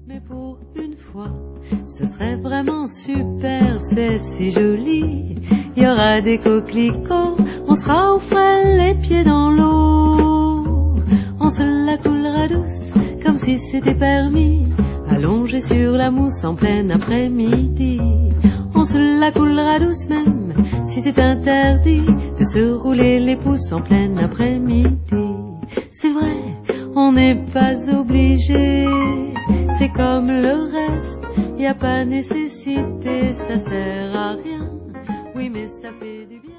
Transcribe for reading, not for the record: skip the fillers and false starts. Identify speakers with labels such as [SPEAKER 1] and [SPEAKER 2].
[SPEAKER 1] Mais pour une fois, ce serait vraiment super, c'est si joli. Il y aura des coquelicots, on sera au frais, les pieds dans l'eau. On se la coulera douce, comme si c'était permis, allongé sur la mousse en plein après-midi. On se la coulera douce même, si c'est interdit de se rouler les pouces en plein après-midi. C'est vrai, on n'est pas obligé, c'est comme le reste, y a pas nécessité, ça sert à rien. Oui, mais ça fait du bien.